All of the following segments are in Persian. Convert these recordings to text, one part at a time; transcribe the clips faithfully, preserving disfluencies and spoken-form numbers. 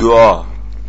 دعا.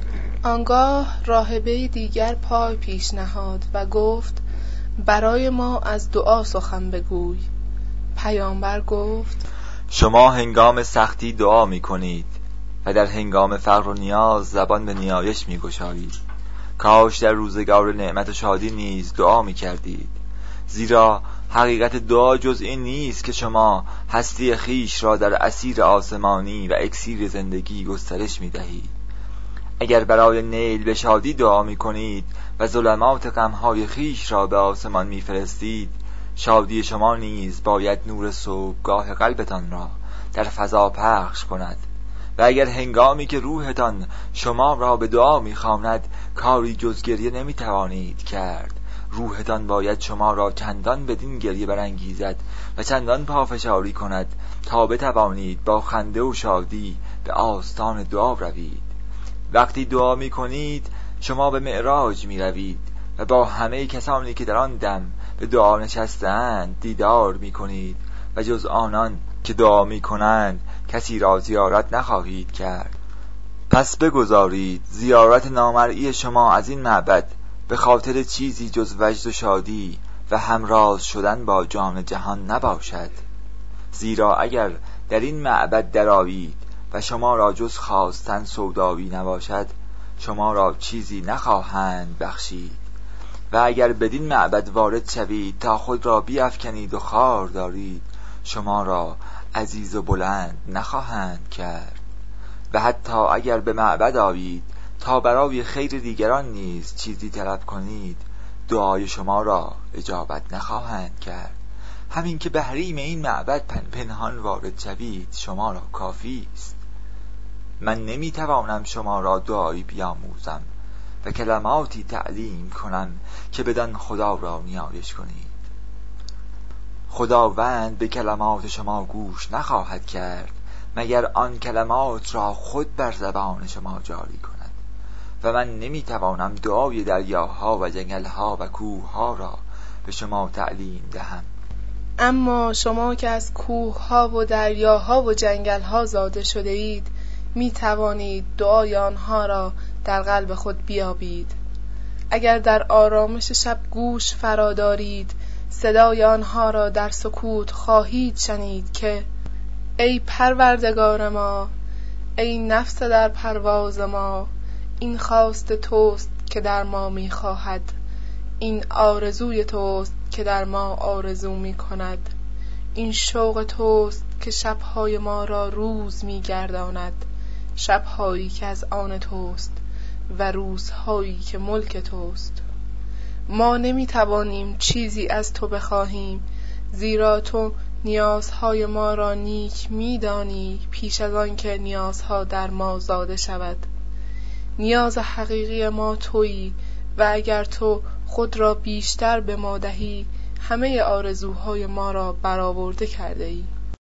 آنگاه راهبه دیگر پای پیش نهاد و گفت برای ما از دعا سخن بگوی. پیامبر گفت شما هنگام سختی دعا می کنید و در هنگام فقر و نیاز زبان به نیایش می گشایید. کاش در روزگار نعمت و شادی نیز دعا می کردید، زیرا حقیقت دعا جز این نیست که شما هستی خیش را در اسیر آسمانی و اکسیر زندگی گسترش می دهید. اگر برای نیل به شادی دعا می کنید و ظلمات غمهای خیش را به آسمان می فرستید، شادی شما نیز باید نور صبحگاه قلبتان را در فضا پخش کند. و اگر هنگامی که روحتان شما را به دعا می خواند کاری جز گریه نمی توانید کرد، روحتان باید شما را چندان بدین گریه برانگیزد و چندان پافشاری کند تا بتوانید با خنده و شادی به آستان دعا روید. وقتی دعا می کنید شما به معراج می روید و با همه کسانی که در آن دم به دعا نشستند دیدار می کنید و جز آنان که دعا می کنند کسی را زیارت نخواهید کرد. پس بگذارید زیارت نامرئی شما از این معبد به خاطر چیزی جز وجد و شادی و همراز شدن با جان جهان نباشد، زیرا اگر در این معبد درآیید و شما را جز خواستن سودایی نباشد شما را چیزی نخواهند بخشید، و اگر بدین معبد وارد شوید تا خود را بیفکنید و خار دارید شما را عزیز و بلند نخواهند کرد. و حتی اگر به معبد آیید تا برای خیر دیگران نیز چیزی طلب کنید دعای شما را اجابت نخواهند کرد. همین که به حریم این معبد پن پنهان وارد شوید شما را کافی است. من نمیتوانم شما را دعایی بیاموزم و کلماتی تعلیم کنم که بدان خدا را نیایش کنید. خداوند به کلمات شما گوش نخواهد کرد مگر آن کلمات را خود بر زبان شما جاری کند. و من نمیتوانم دعای دریاها و جنگلها و کوهها را به شما تعلیم دهم. اما شما که از کوهها و دریاها و جنگلها زاده شده اید می توانید دعای آنها را در قلب خود بیابید. اگر در آرامش شب گوش فرادارید صدای آنها را در سکوت خواهید شنید که ای پروردگار ما، ای نفس در پرواز ما، این خواست توست که در ما می خواهد، این آرزوی توست که در ما آرزو می کند، این شوق توست که شبهای ما را روز می گرداند، شبهایی که از آن توست و روزهایی که ملک توست. ما نمی توانیم چیزی از تو بخواهیم، زیرا تو نیازهای ما را نیک می دانی پیش از آن که نیازها در ما زاده شود. نیاز حقیقی ما تویی و اگر تو خود را بیشتر به ما دهی همه آرزوهای ما را برآورده کرده ای.